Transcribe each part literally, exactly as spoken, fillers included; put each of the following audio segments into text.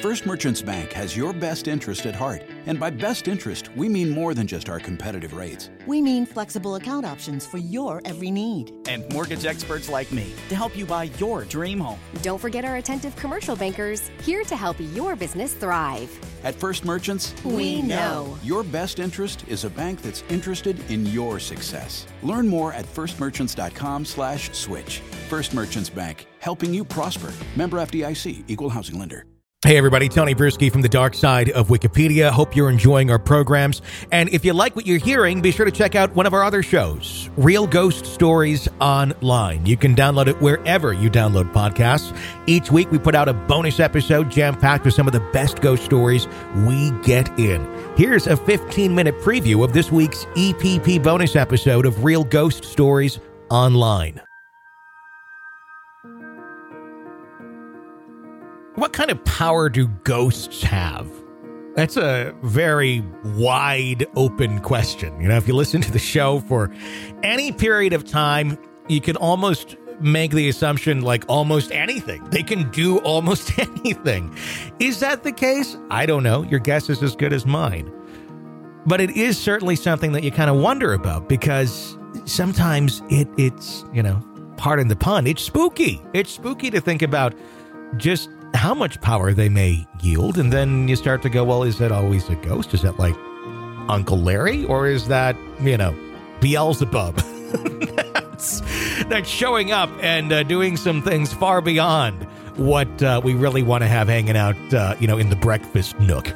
First Merchants Bank has your best interest at heart. And by best interest, we mean more than just our competitive rates. We mean flexible account options for your every need. And mortgage experts like me to help you buy your dream home. Don't forget our attentive commercial bankers, here to help your business thrive. At First Merchants, we know. Your best interest is a bank that's interested in your success. Learn more at firstmerchants.com slash switch. First Merchants Bank, helping you prosper. Member F D I C, Equal Housing Lender. Hey everybody, Tony Bruschi from the dark side of Wikipedia. Hope you're enjoying our programs. And if you like what you're hearing, be sure to check out one of our other shows, Real Ghost Stories Online. You can download it wherever you download podcasts. Each week we put out a bonus episode jam-packed with some of the best ghost stories we get in. Here's a fifteen-minute preview of this week's E P P bonus episode of Real Ghost Stories Online. What kind of power do ghosts have? That's a very wide open question. You know, if you listen to the show for any period of time, you can almost make the assumption like almost anything. They can do almost anything. Is that the case? I don't know. Your guess is as good as mine. But it is certainly something that you kind of wonder about because sometimes it it's, you know, pardon the pun, it's spooky. It's spooky to think about just how much power they may yield. And then you start to go, well, is that always a ghost? Is that like Uncle Larry? Or is that, you know, Beelzebub? that's, that's showing up and uh, doing some things far beyond what uh, we really want to have hanging out, uh, you know, in the breakfast nook.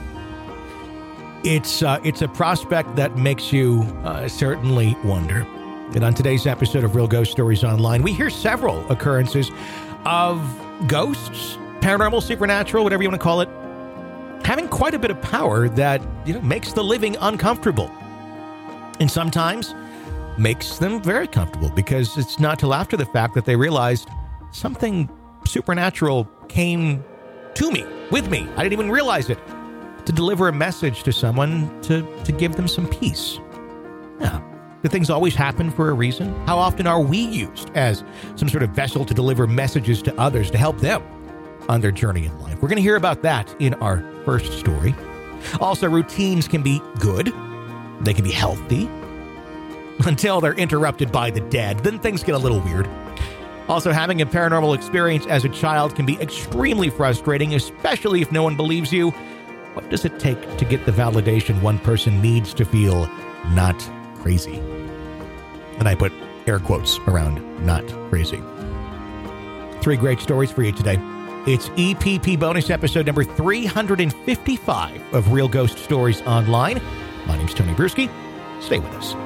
It's, uh, it's a prospect that makes you uh, certainly wonder. And on today's episode of Real Ghost Stories Online, we hear several occurrences of ghosts, paranormal, supernatural, whatever you want to call it, having quite a bit of power that, you know, makes the living uncomfortable. And sometimes makes them very comfortable because it's not till after the fact that they realized something supernatural came to me, with me. I didn't even realize it. To deliver a message to someone to, to give them some peace. Yeah. Do things always happen for a reason? How often are we used as some sort of vessel to deliver messages to others to help them on their journey in life? We're going to hear about that in our first story. Also, routines can be good. They can be healthy until they're interrupted by the dead. Then things get a little weird. Also, having a paranormal experience as a child can be extremely frustrating, especially if no one believes you. What does it take to get the validation one person needs to feel not crazy? And I put air quotes around not crazy. Three great stories for you today. It's E P P bonus episode number three hundred fifty-five of Real Ghost Stories Online. My name's Tony Bruschi. Stay with us.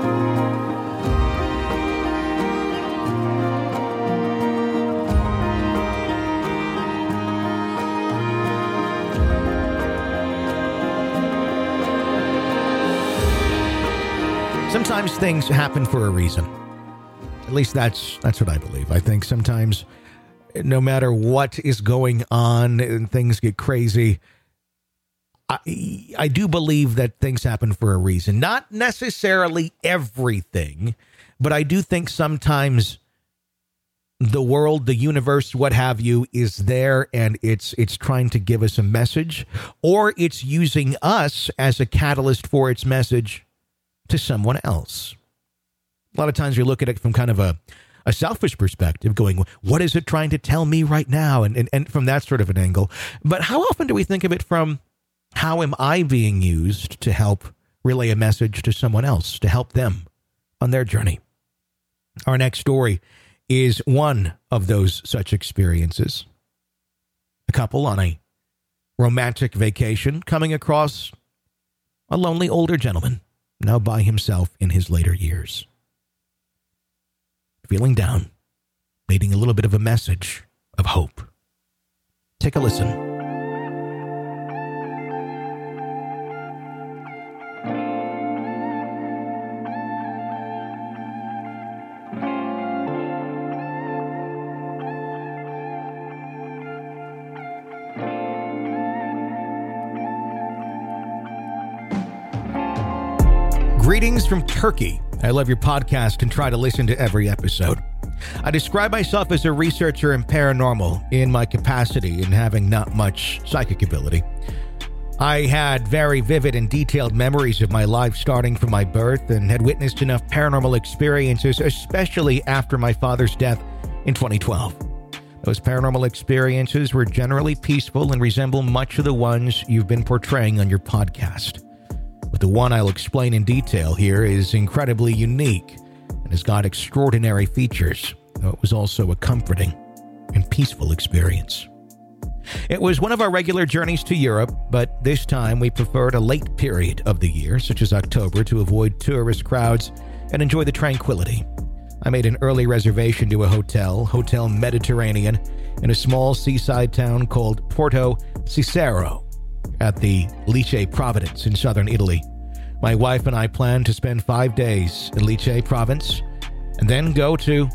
Sometimes things happen for a reason. At least that's that's what I believe. I think sometimes, no matter what is going on and things get crazy, I, I do believe that things happen for a reason. Not necessarily everything, but I do think sometimes the world, the universe, what have you, is there and it's it's trying to give us a message, or it's using us as a catalyst for its message to someone else. A lot of times we look at it from kind of a, a selfish perspective, going, what is it trying to tell me right now? And, and, and from that sort of an angle. But how often do we think of it from, how am I being used to help relay a message to someone else, to help them on their journey? Our next story is one of those such experiences. A couple on a romantic vacation coming across a lonely older gentleman, now by himself in his later years. Feeling down, needing a little bit of a message of hope. Take a listen. Greetings from Turkey. I love your podcast and try to listen to every episode. I describe myself as a researcher in paranormal in my capacity and having not much psychic ability. I had very vivid and detailed memories of my life starting from my birth and had witnessed enough paranormal experiences, especially after my father's death in twenty twelve. Those paranormal experiences were generally peaceful and resemble much of the ones you've been portraying on your podcast. But the one I'll explain in detail here is incredibly unique and has got extraordinary features, though it was also a comforting and peaceful experience. It was one of our regular journeys to Europe, but this time we preferred a late period of the year, such as October, to avoid tourist crowds and enjoy the tranquility. I made an early reservation to a hotel, Hotel Mediterranean, in a small seaside town called Porto Cicero at the Lecce province in southern Italy. My wife and I planned to spend five days in Lecce province and then go to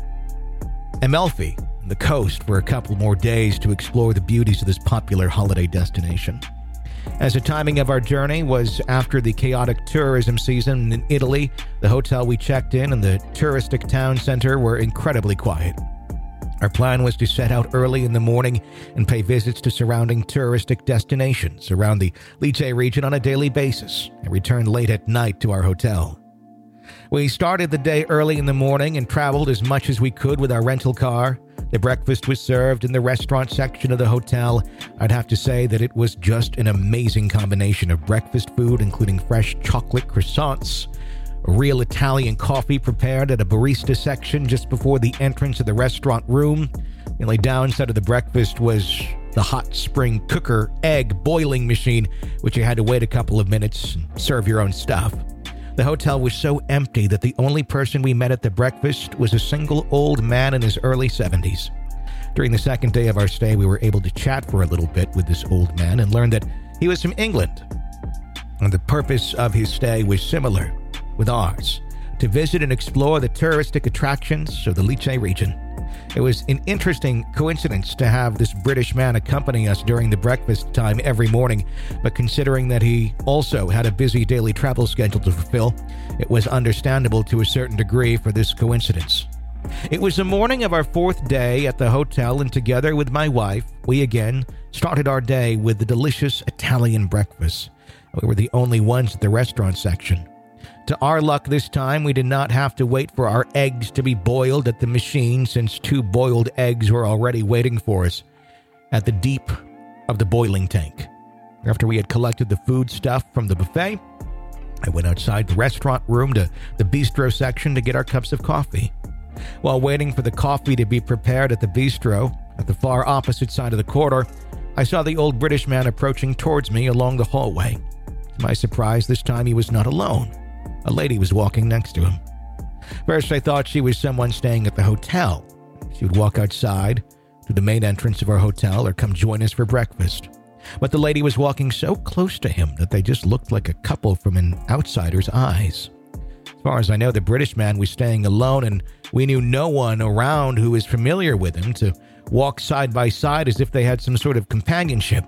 Amalfi, the coast, for a couple more days to explore the beauties of this popular holiday destination. As the timing of our journey was after the chaotic tourism season in Italy, the hotel we checked in and the touristic town center were incredibly quiet. Our plan was to set out early in the morning and pay visits to surrounding touristic destinations around the Lecce region on a daily basis and return late at night to our hotel. We started the day early in the morning and traveled as much as we could with our rental car. The breakfast was served in the restaurant section of the hotel. I'd have to say that it was just an amazing combination of breakfast food, including fresh chocolate croissants, a real Italian coffee prepared at a barista section just before the entrance of the restaurant room. The only downside of the breakfast was the hot spring cooker egg boiling machine, which you had to wait a couple of minutes and serve your own stuff. The hotel was so empty that the only person we met at the breakfast was a single old man in his early seventies. During the second day of our stay, we were able to chat for a little bit with this old man and learned that he was from England. And the purpose of his stay was similar with ours, to visit and explore the touristic attractions of the Lecce region. It was an interesting coincidence to have this British man accompany us during the breakfast time every morning, but considering that he also had a busy daily travel schedule to fulfill, it was understandable to a certain degree for this coincidence. It was the morning of our fourth day at the hotel, and together with my wife, we again started our day with the delicious Italian breakfast. We were the only ones at the restaurant section. To our luck this time, we did not have to wait for our eggs to be boiled at the machine, since two boiled eggs were already waiting for us at the deep of the boiling tank. After we had collected the food stuff from the buffet, I went outside the restaurant room to the bistro section to get our cups of coffee. While waiting for the coffee to be prepared at the bistro, at the far opposite side of the corridor, I saw the old British man approaching towards me along the hallway. To my surprise, this time he was not alone. A lady was walking next to him. First, I thought she was someone staying at the hotel. She would walk outside to the main entrance of our hotel or come join us for breakfast. But the lady was walking so close to him that they just looked like a couple from an outsider's eyes. As far as I know, the British man was staying alone, and we knew no one around who was familiar with him to walk side by side as if they had some sort of companionship.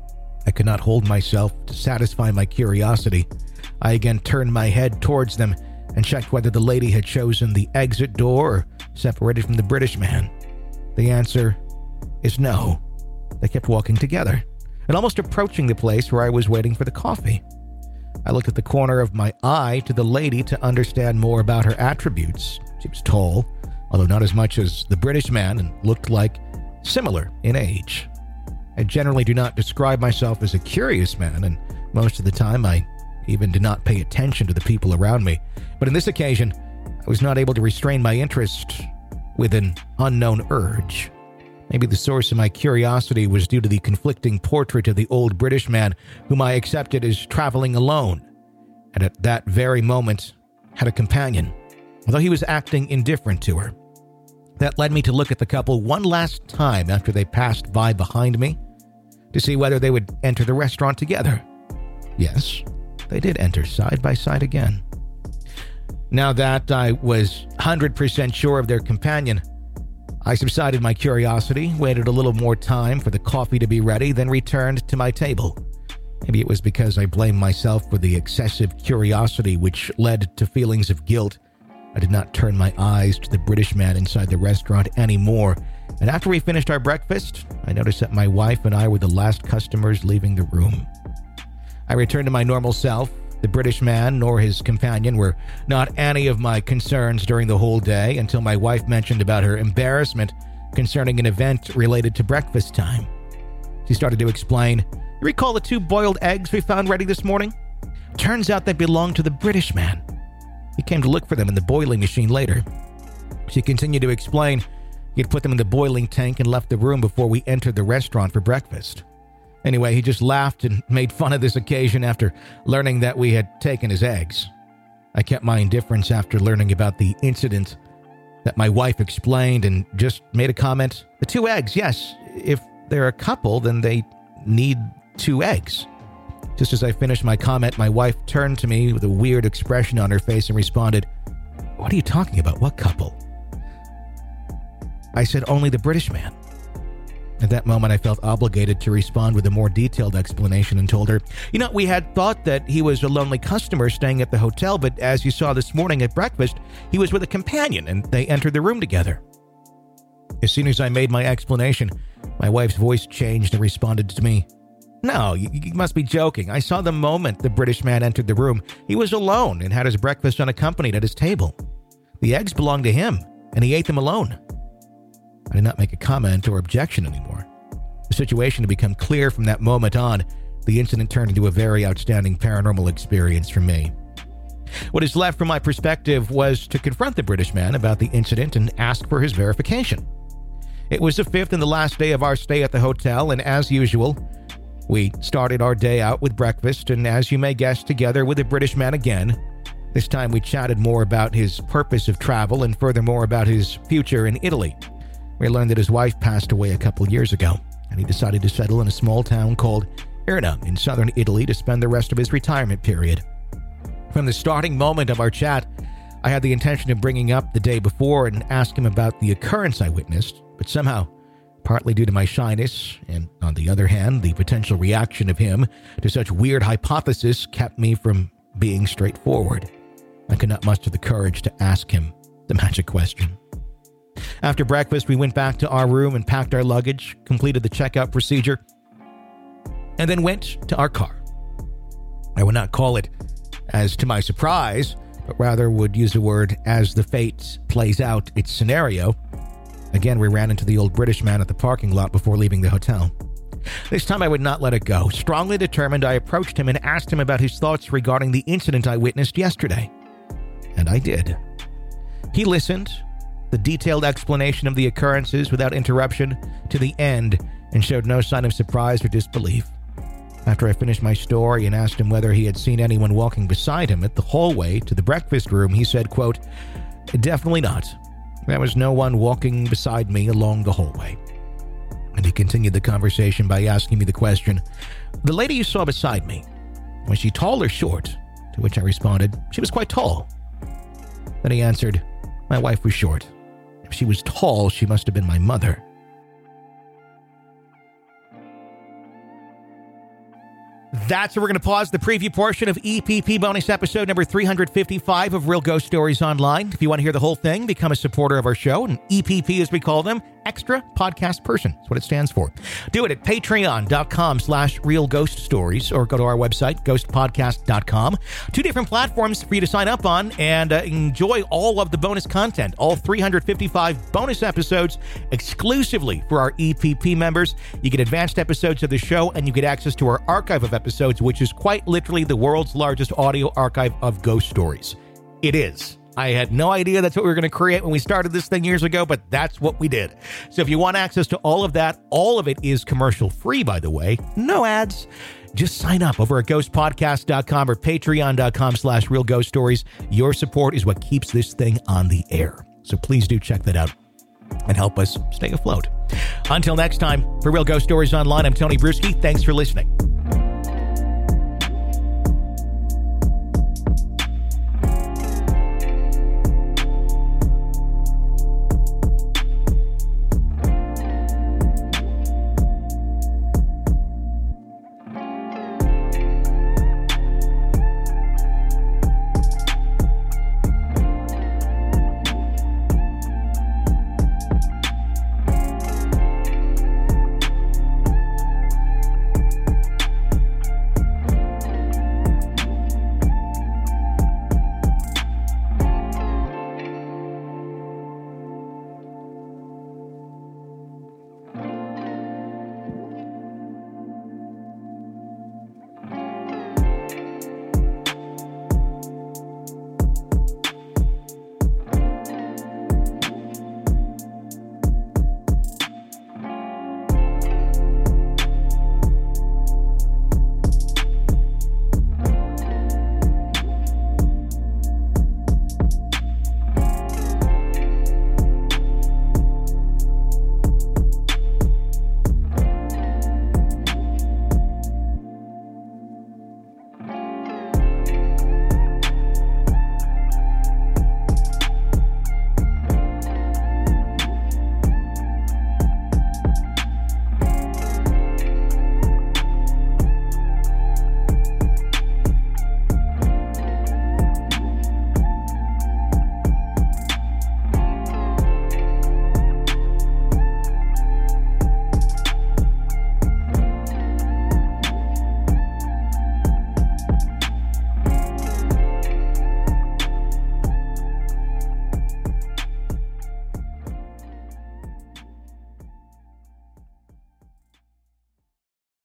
I could not hold myself to satisfy my curiosity. I again turned my head towards them and checked whether the lady had chosen the exit door or separated from the British man. The answer is no. They kept walking together and almost approaching the place where I was waiting for the coffee. I looked at the corner of my eye to the lady to understand more about her attributes. She was tall, although not as much as the British man, and looked like similar in age. I generally do not describe myself as a curious man, and most of the time I even did not pay attention to the people around me. But on this occasion, I was not able to restrain my interest with an unknown urge. Maybe the source of my curiosity was due to the conflicting portrait of the old British man whom I accepted as traveling alone, and at that very moment had a companion, although he was acting indifferent to her. That led me to look at the couple one last time after they passed by behind me to see whether they would enter the restaurant together. Yes, they did enter side by side again. Now that I was one hundred percent sure of their companion, I subsided my curiosity, waited a little more time for the coffee to be ready, then returned to my table. Maybe it was because I blamed myself for the excessive curiosity which led to feelings of guilt. I did not turn my eyes to the British man inside the restaurant anymore. And after we finished our breakfast, I noticed that my wife and I were the last customers leaving the room. I returned to my normal self. The British man nor his companion were not any of my concerns during the whole day until my wife mentioned about her embarrassment concerning an event related to breakfast time. She started to explain, "You recall the two boiled eggs we found ready this morning? Turns out they belonged to the British man. He came to look for them in the boiling machine later." She continued to explain he had put them in the boiling tank and left the room before we entered the restaurant for breakfast. Anyway, he just laughed and made fun of this occasion after learning that we had taken his eggs. I kept my indifference after learning about the incident that my wife explained and just made a comment. "The two eggs, yes. If they're a couple, then they need two eggs." Just as I finished my comment, my wife turned to me with a weird expression on her face and responded, "What are you talking about? What couple?" I said, "Only the British man." At that moment, I felt obligated to respond with a more detailed explanation and told her, "You know, we had thought that he was a lonely customer staying at the hotel, but as you saw this morning at breakfast, he was with a companion and they entered the room together." As soon as I made my explanation, my wife's voice changed and responded to me, "No, you, you must be joking. I saw the moment the British man entered the room. He was alone and had his breakfast unaccompanied at his table. The eggs belonged to him, and he ate them alone." I did not make a comment or objection anymore. The situation had become clear from that moment on. The incident turned into a very outstanding paranormal experience for me. What is left from my perspective was to confront the British man about the incident and ask for his verification. It was the fifth and the last day of our stay at the hotel, and as usual, we started our day out with breakfast, and as you may guess, together with the British man again. This time we chatted more about his purpose of travel and furthermore about his future in Italy. We learned that his wife passed away a couple years ago, and he decided to settle in a small town called Irna in southern Italy to spend the rest of his retirement period. From the starting moment of our chat, I had the intention of bringing up the day before and ask him about the occurrence I witnessed, but somehow, partly due to my shyness, and on the other hand, the potential reaction of him to such weird hypothesis kept me from being straightforward. I could not muster the courage to ask him the magic question. After breakfast, we went back to our room and packed our luggage, completed the checkout procedure, and then went to our car. I would not call it as to my surprise, but rather would use the word as the fate plays out its scenario. Again, we ran into the old British man at the parking lot before leaving the hotel. This time I would not let it go. Strongly determined, I approached him and asked him about his thoughts regarding the incident I witnessed yesterday. And I did. He listened, the detailed explanation of the occurrences without interruption, to the end, and showed no sign of surprise or disbelief. After I finished my story and asked him whether he had seen anyone walking beside him at the hallway to the breakfast room, he said, quote, "Definitely not. There was no one walking beside me along the hallway." And he continued the conversation by asking me the question, "The lady you saw beside me, was she tall or short?" To which I responded, "She was quite tall." Then he answered, "My wife was short. If she was tall, she must have been my mother." That's where we're going to pause the preview portion of E P P bonus episode number three fifty-five of Real Ghost Stories Online. If you want to hear the whole thing, become a supporter of our show, and E P P, as we call them, Extra Podcast Person. That's what it stands for. Do it at patreon.com slash Real Ghost Stories, or go to our website, ghost podcast dot com. Two different platforms for you to sign up on and uh, enjoy all of the bonus content, all three fifty-five bonus episodes exclusively for our E P P members. You get advanced episodes of the show, and you get access to our archive of episodes, which is quite literally the world's largest audio archive of ghost stories. It is. I had no idea that's what we were going to create when we started this thing years ago, but that's what we did. So if you want access to all of that, all of it is commercial free, by the way. No ads. Just sign up over at ghost podcast dot com or patreon.com slash real ghost stories. Your support is what keeps this thing on the air. So please do check that out and help us stay afloat. Until next time, for Real Ghost Stories Online, I'm Tony Bruschi. Thanks for listening.